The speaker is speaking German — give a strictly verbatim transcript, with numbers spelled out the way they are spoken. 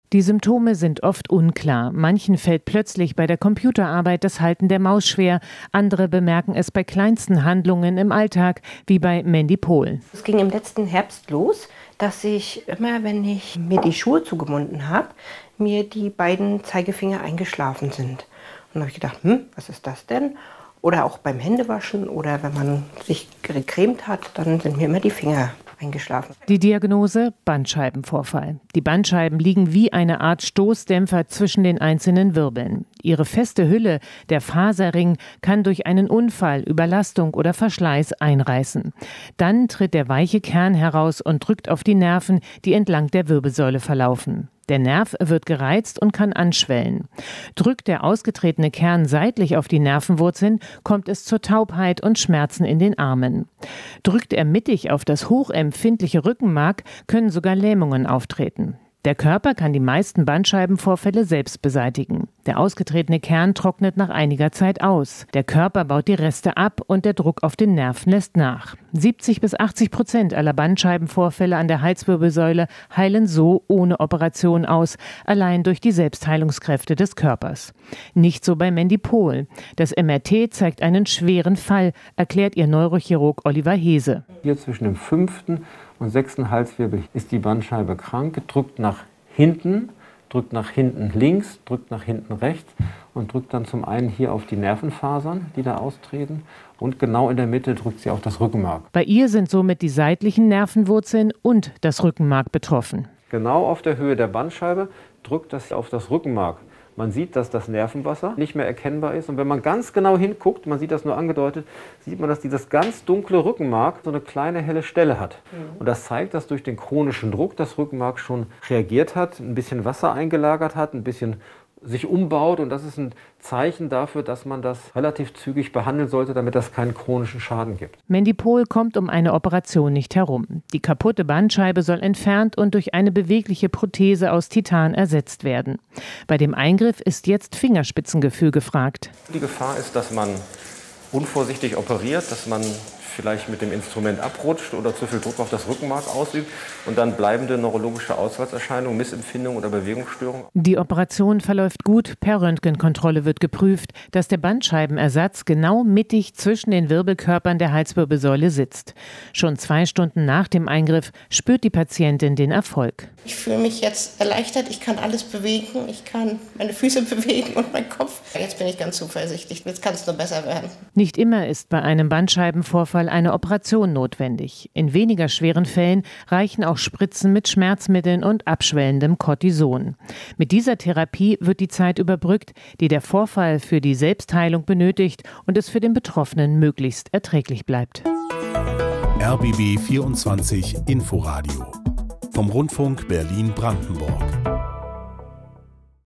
Die Symptome sind oft unklar. Manchen fällt plötzlich bei der Computerarbeit das Halten der Maus schwer. Andere bemerken es bei kleinsten Handlungen im Alltag, wie bei Mandy Pohl. Es ging im letzten Herbst los, dass ich immer, wenn ich mir die Schuhe zugebunden habe, mir die beiden Zeigefinger eingeschlafen sind. Und dann habe ich gedacht, hm, was ist das denn? Oder auch beim Händewaschen oder wenn man sich gecremt hat, dann sind mir immer die Finger eingeschlafen. Die Diagnose: Bandscheibenvorfall. Die Bandscheiben liegen wie eine Art Stoßdämpfer zwischen den einzelnen Wirbeln. Ihre feste Hülle, der Faserring, kann durch einen Unfall, Überlastung oder Verschleiß einreißen. Dann tritt der weiche Kern heraus und drückt auf die Nerven, die entlang der Wirbelsäule verlaufen. Der Nerv wird gereizt und kann anschwellen. Drückt der ausgetretene Kern seitlich auf die Nervenwurzeln, kommt es zur Taubheit und Schmerzen in den Armen. Drückt er mittig auf das hochempfindliche Rückenmark, können sogar Lähmungen auftreten. Der Körper kann die meisten Bandscheibenvorfälle selbst beseitigen. Der ausgetretene Kern trocknet nach einiger Zeit aus. Der Körper baut die Reste ab und der Druck auf den Nerv lässt nach. siebzig bis achtzig Prozent aller Bandscheibenvorfälle an der Halswirbelsäule heilen so ohne Operation aus, allein durch die Selbstheilungskräfte des Körpers. Nicht so bei Mandy Pohl. Das M R T zeigt einen schweren Fall, erklärt ihr Neurochirurg Oliver Hese. Hier zwischen dem fünften und sechsten Halswirbel ist die Bandscheibe krank, drückt nach hinten, drückt nach hinten links, drückt nach hinten rechts und drückt dann zum einen hier auf die Nervenfasern, die da austreten, und genau in der Mitte drückt sie auf das Rückenmark. Bei ihr sind somit die seitlichen Nervenwurzeln und das Rückenmark betroffen. Genau auf der Höhe der Bandscheibe drückt das auf das Rückenmark. Man sieht, dass das Nervenwasser nicht mehr erkennbar ist. Und wenn man ganz genau hinguckt, man sieht das nur angedeutet, sieht man, dass dieses ganz dunkle Rückenmark so eine kleine helle Stelle hat. Und das zeigt, dass durch den chronischen Druck das Rückenmark schon reagiert hat, ein bisschen Wasser eingelagert hat, ein bisschen sich umbaut. Und das ist ein Zeichen dafür, dass man das relativ zügig behandeln sollte, damit das keinen chronischen Schaden gibt. Mandy Pohl kommt um eine Operation nicht herum. Die kaputte Bandscheibe soll entfernt und durch eine bewegliche Prothese aus Titan ersetzt werden. Bei dem Eingriff ist jetzt Fingerspitzengefühl gefragt. Die Gefahr ist, dass man unvorsichtig operiert, dass man vielleicht mit dem Instrument abrutscht oder zu viel Druck auf das Rückenmark ausübt und dann bleibende neurologische Ausfallserscheinungen, Missempfindungen oder Bewegungsstörungen. Die Operation verläuft gut. Per Röntgenkontrolle wird geprüft, dass der Bandscheibenersatz genau mittig zwischen den Wirbelkörpern der Halswirbelsäule sitzt. Schon zwei Stunden nach dem Eingriff spürt die Patientin den Erfolg. Ich fühle mich jetzt erleichtert, ich kann alles bewegen, ich kann meine Füße bewegen und meinen Kopf. Jetzt bin ich ganz zuversichtlich, jetzt kann es nur besser werden. Nicht immer ist bei einem Bandscheibenvorfall eine Operation notwendig. In weniger schweren Fällen reichen auch Spritzen mit Schmerzmitteln und abschwellendem Cortison. Mit dieser Therapie wird die Zeit überbrückt, die der Vorfall für die Selbstheilung benötigt und es für den Betroffenen möglichst erträglich bleibt. R B B vierundzwanzig Inforadio vom Rundfunk Berlin-Brandenburg.